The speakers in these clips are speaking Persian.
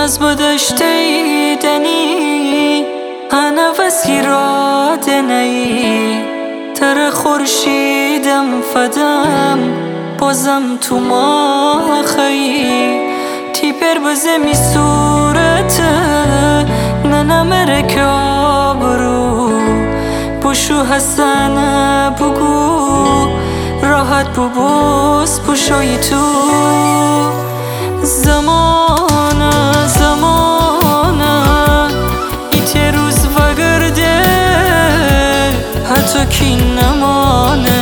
از بدشتیدنی هنوزی را دنی تر خورشیدم فدم بازم تو ما خیی تی پر بزمی صورت ننمره که آبرو بشو حسن بگو راحت ببوس بشوی تو زمانه ایت روز وگرده حتی کی نمانه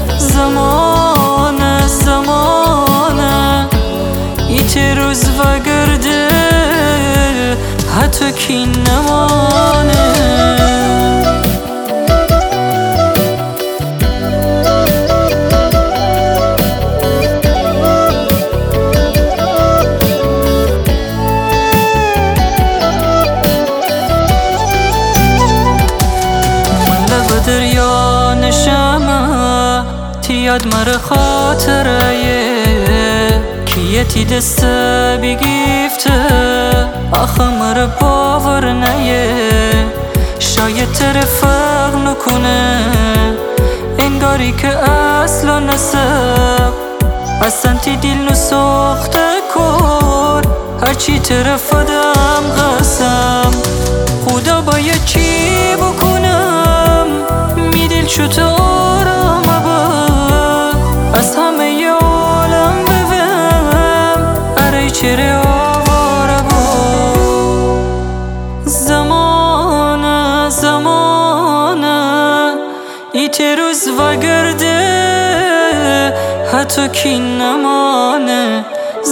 زمانه ایت روز وگرده حتی کی نمانه دریا نشمه تیاد مر خاطره کیه تی دست بگیفته آخه مر باور نیه شاید ترفق نکنه انگاری که اصلا نسب اصلا تی دل نسخته کن هرچی طرف دم قسم خدا باید چی بکنم میدل شد آرامه با از همه ی عالم ببم اره چره آواره با زمانه ایت روز وگرده حتی کی نمانه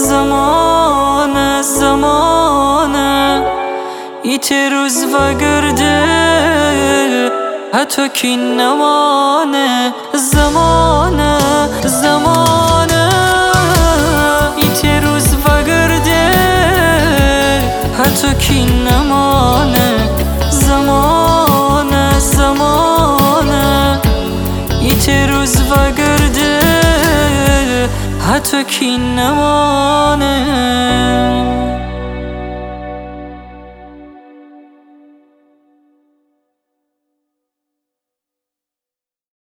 زمانه ایت روز وگرده حتی کی نمانه زمانه ایت روز وگرده حتی کی نمانه زمانه ایت روز وگرده حتی کی نمانه